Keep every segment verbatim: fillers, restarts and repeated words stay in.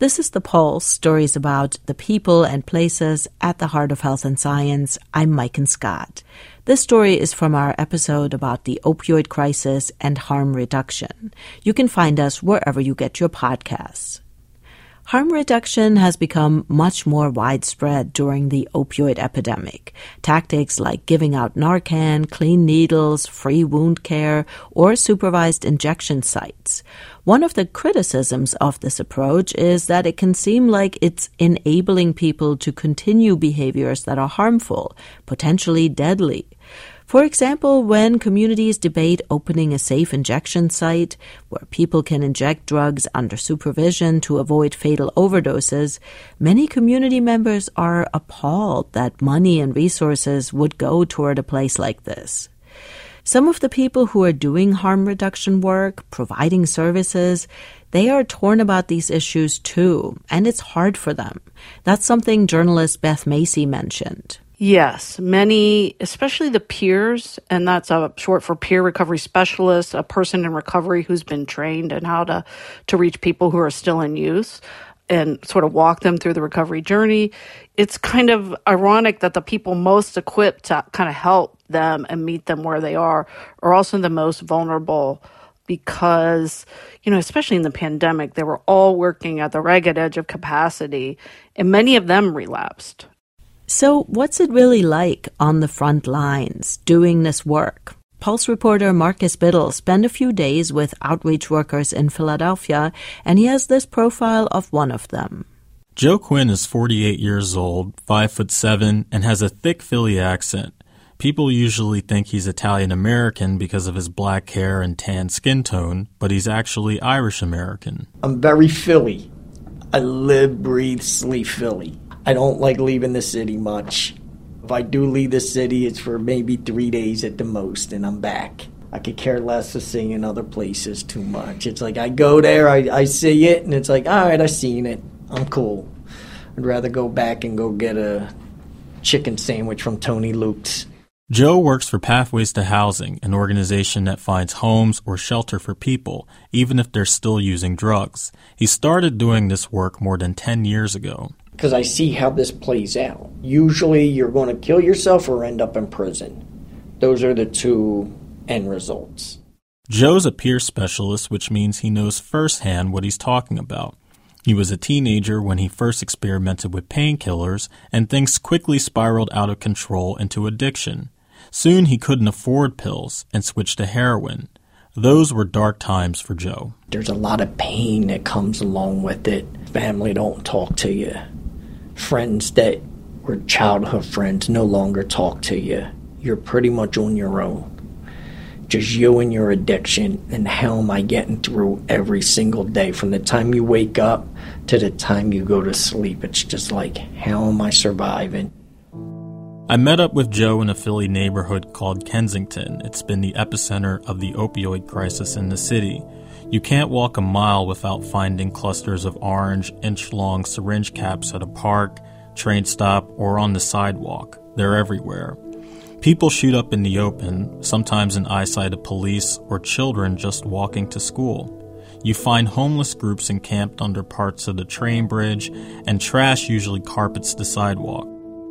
This is The Pulse, stories about the people and places at the heart of health and science. I'm Maiken Scott. This story is from our episode about the opioid crisis and harm reduction. You can find us wherever you get your podcasts. Harm reduction has become much more widespread during the opioid epidemic. Tactics like giving out Narcan, clean needles, free wound care, or supervised injection sites. One of the criticisms of this approach is that it can seem like it's enabling people to continue behaviors that are harmful, potentially deadly. For example, when communities debate opening a safe injection site where people can inject drugs under supervision to avoid fatal overdoses, many community members are appalled that money and resources would go toward a place like this. Some of the people who are doing harm reduction work, providing services, they are torn about these issues too, and it's hard for them. That's something journalist Beth Macy mentioned. Yes, many, especially the peers, and that's a short for peer recovery specialist, a person in recovery who's been trained in how to, to reach people who are still in use and sort of walk them through the recovery journey. It's kind of ironic that the people most equipped to kind of help them and meet them where they are are also the most vulnerable because, you know, especially in the pandemic, they were all working at the ragged edge of capacity, and many of them relapsed. So what's it really like on the front lines doing this work? Pulse reporter Marcus Biddle spent a few days with outreach workers in Philadelphia, and he has this profile of one of them. Joe Quinn is forty-eight years old, five foot seven, and has a thick Philly accent. People usually think he's Italian-American because of his black hair and tan skin tone, but he's actually Irish-American. I'm very Philly. I live, breathe, sleep Philly. I don't like leaving the city much. If I do leave the city, it's for maybe three days at the most, and I'm back. I could care less of seeing other places too much. It's like I go there, I, I see it, and it's like, all right, I've seen it. I'm cool. I'd rather go back and go get a chicken sandwich from Tony Luke's. Joe works for Pathways to Housing, an organization that finds homes or shelter for people, even if they're still using drugs. He started doing this work more than ten years ago. Because I see how this plays out. Usually you're going to kill yourself or end up in prison. Those are the two end results. Joe's a peer specialist, which means he knows firsthand what he's talking about. He was a teenager when he first experimented with painkillers, and things quickly spiraled out of control into addiction. Soon he couldn't afford pills and switched to heroin. Those were dark times for Joe. There's a lot of pain that comes along with it. Family don't talk to you. Friends that were childhood friends no longer talk to you. You're pretty much on your own. Just you and your addiction, and how am I getting through every single day? From the time you wake up to the time you go to sleep, it's just like, how am I surviving? I met up with Joe in a Philly neighborhood called Kensington. It's been the epicenter of the opioid crisis in the city. You can't walk a mile without finding clusters of orange, inch-long syringe caps at a park, train stop, or on the sidewalk. They're everywhere. People shoot up in the open, sometimes in eyesight of police or children just walking to school. You find homeless groups encamped under parts of the train bridge, and trash usually carpets the sidewalk.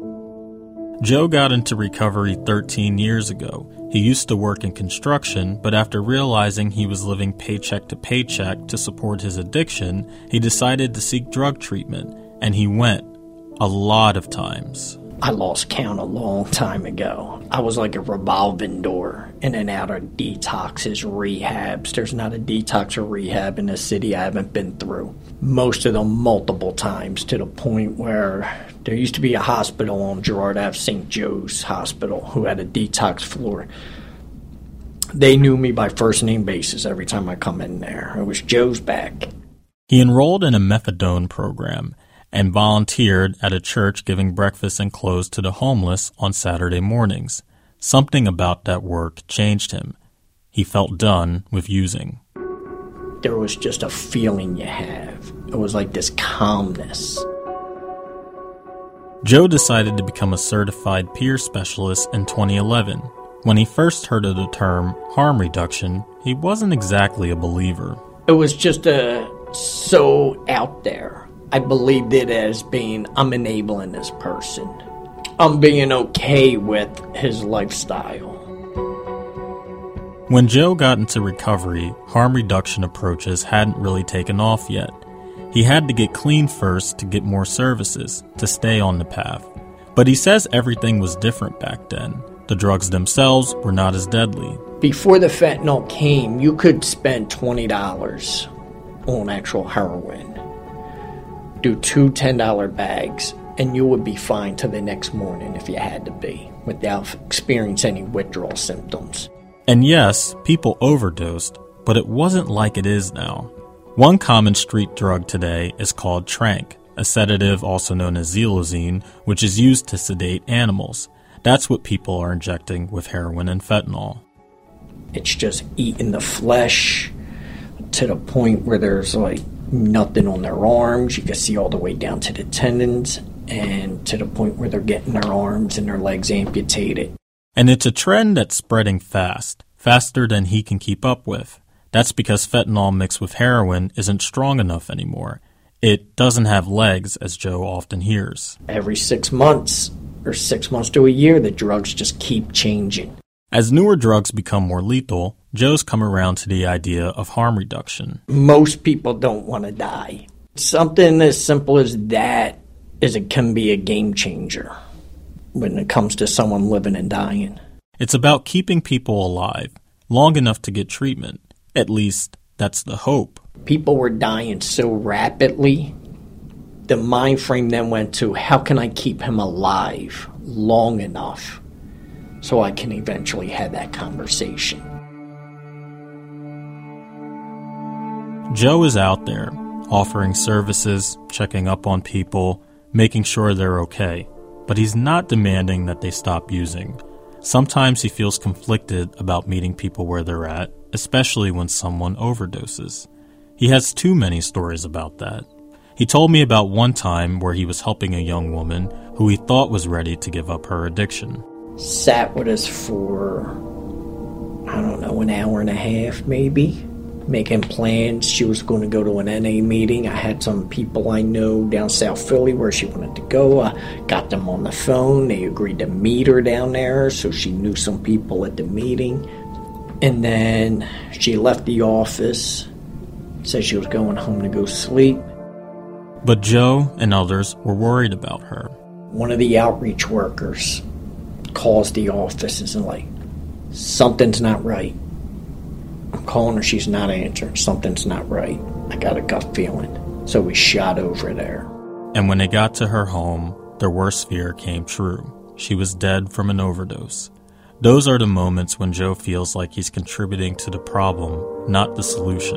Joe got into recovery thirteen years ago. He used to work in construction, but after realizing he was living paycheck to paycheck to support his addiction, he decided to seek drug treatment, and he went a lot of times. I lost count a long time ago. I was like a revolving door in and out of detoxes, rehabs. There's not a detox or rehab in the city I haven't been through. Most of them multiple times, to the point where there used to be a hospital on Girard Avenue, Saint Joe's Hospital, who had a detox floor. They knew me by first name basis every time I come in there. It was Joe's back. He enrolled in a methadone program and volunteered at a church giving breakfast and clothes to the homeless on Saturday mornings. Something about that work changed him. He felt done with using. There was just a feeling you have. It was like this calmness. Joe decided to become a certified peer specialist in twenty eleven. When he first heard of the term harm reduction, he wasn't exactly a believer. It was just uh, so out there. I believed it as being, I'm enabling this person. I'm being okay with his lifestyle. When Joe got into recovery, harm reduction approaches hadn't really taken off yet. He had to get clean first to get more services, to stay on the path. But he says everything was different back then. The drugs themselves were not as deadly. Before the fentanyl came, you could spend twenty dollars on actual heroin, do two ten dollar bags, and you would be fine till the next morning if you had to be, without experiencing any withdrawal symptoms. And yes, people overdosed, but it wasn't like it is now. One common street drug today is called Tranq, a sedative also known as xylazine, which is used to sedate animals. That's what people are injecting with heroin and fentanyl. It's just eating the flesh to the point where there's like nothing on their arms. You can see all the way down to the tendons, and to the point where they're getting their arms and their legs amputated. And it's a trend that's spreading fast, faster than he can keep up with. That's because fentanyl mixed with heroin isn't strong enough anymore. It doesn't have legs, as Joe often hears. Every six months, or six months to a year, the drugs just keep changing. As newer drugs become more lethal, Joe's come around to the idea of harm reduction. Most people don't want to die. Something as simple as that is it can be a game changer when it comes to someone living and dying. It's about keeping people alive, long enough to get treatment. At least, that's the hope. People were dying so rapidly, the mind frame then went to, how can I keep him alive long enough so I can eventually have that conversation? Joe is out there, offering services, checking up on people, making sure they're okay. But he's not demanding that they stop using. Sometimes he feels conflicted about meeting people where they're at, especially when someone overdoses. He has too many stories about that. He told me about one time where he was helping a young woman who he thought was ready to give up her addiction. Sat with us for, I don't know, an hour and a half maybe, making plans. She was going to go to an N A meeting. I had some people I know down South Philly where she wanted to go. I got them on the phone. They agreed to meet her down there, so she knew some people at the meeting. And then she left the office, said she was going home to go sleep. But Joe and others were worried about her. One of the outreach workers calls the office and is like, something's not right. I'm calling her, she's not answering. Something's not right. I got a gut feeling. So we shot over there. And when they got to her home, their worst fear came true. She was dead from an overdose. Those are the moments when Joe feels like he's contributing to the problem, not the solution.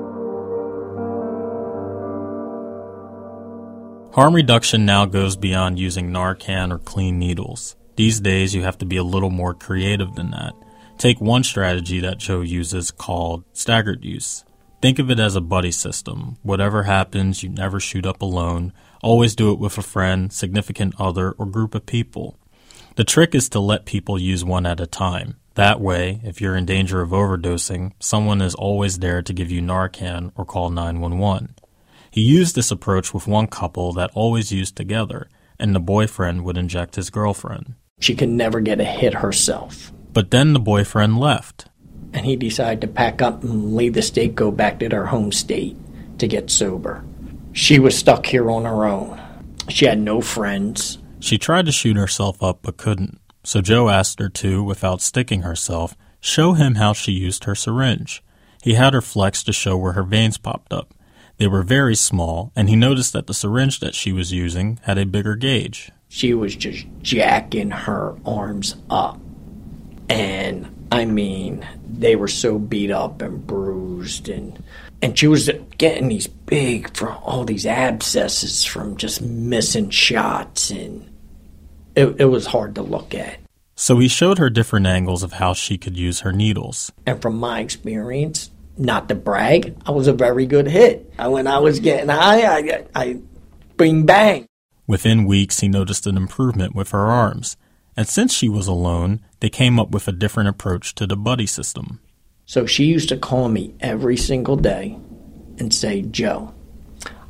Harm reduction now goes beyond using Narcan or clean needles. These days, you have to be a little more creative than that. Take one strategy that Joe uses called staggered use. Think of it as a buddy system. Whatever happens, you never shoot up alone. Always do it with a friend, significant other, or group of people. The trick is to let people use one at a time. That way, if you're in danger of overdosing, someone is always there to give you Narcan or call nine one one. He used this approach with one couple that always used together, and the boyfriend would inject his girlfriend. She could never get a hit herself. But then the boyfriend left. And he decided to pack up and leave the state, go back to their home state to get sober. She was stuck here on her own. She had no friends. She tried to shoot herself up but couldn't. So Joe asked her to, without sticking herself, show him how she used her syringe. He had her flex to show where her veins popped up. They were very small, and he noticed that the syringe that she was using had a bigger gauge. She was just jacking her arms up. And, I mean, they were so beat up and bruised. And, and she was getting these big, from all these abscesses from just missing shots. And it, it was hard to look at. So he showed her different angles of how she could use her needles. And from my experience, not to brag, I was a very good hit. When I was getting high, I, I bing bang. Within weeks, he noticed an improvement with her arms. And since she was alone, they came up with a different approach to the buddy system. So she used to call me every single day and say, Joe,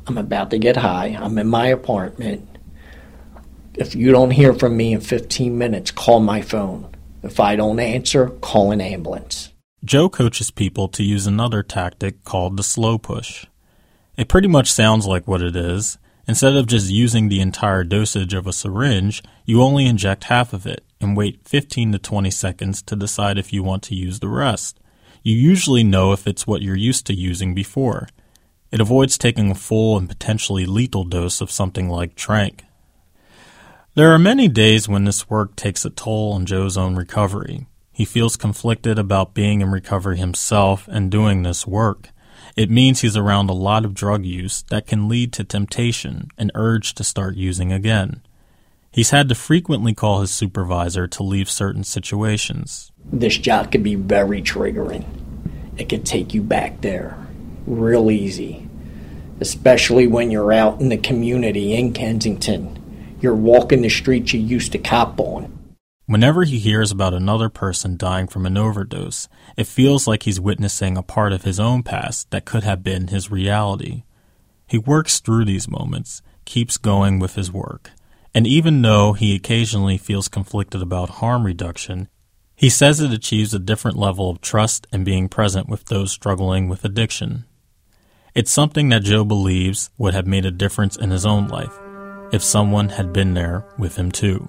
I'm about to get high. I'm in my apartment. If you don't hear from me in fifteen minutes, call my phone. If I don't answer, call an ambulance. Joe coaches people to use another tactic called the slow push. It pretty much sounds like what it is. Instead of just using the entire dosage of a syringe, you only inject half of it and wait fifteen to twenty seconds to decide if you want to use the rest. You usually know if it's what you're used to using before. It avoids taking a full and potentially lethal dose of something like Tranq. There are many days when this work takes a toll on Joe's own recovery. He feels conflicted about being in recovery himself and doing this work. It means he's around a lot of drug use that can lead to temptation and urge to start using again. He's had to frequently call his supervisor to leave certain situations. This job could be very triggering. It could take you back there real easy, especially when you're out in the community in Kensington. You're walking the streets you used to cop on. Whenever he hears about another person dying from an overdose, it feels like he's witnessing a part of his own past that could have been his reality. He works through these moments, keeps going with his work, and even though he occasionally feels conflicted about harm reduction, he says it achieves a different level of trust and being present with those struggling with addiction. It's something that Joe believes would have made a difference in his own life if someone had been there with him too.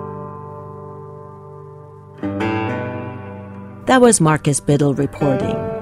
That was Marcus Biddle reporting.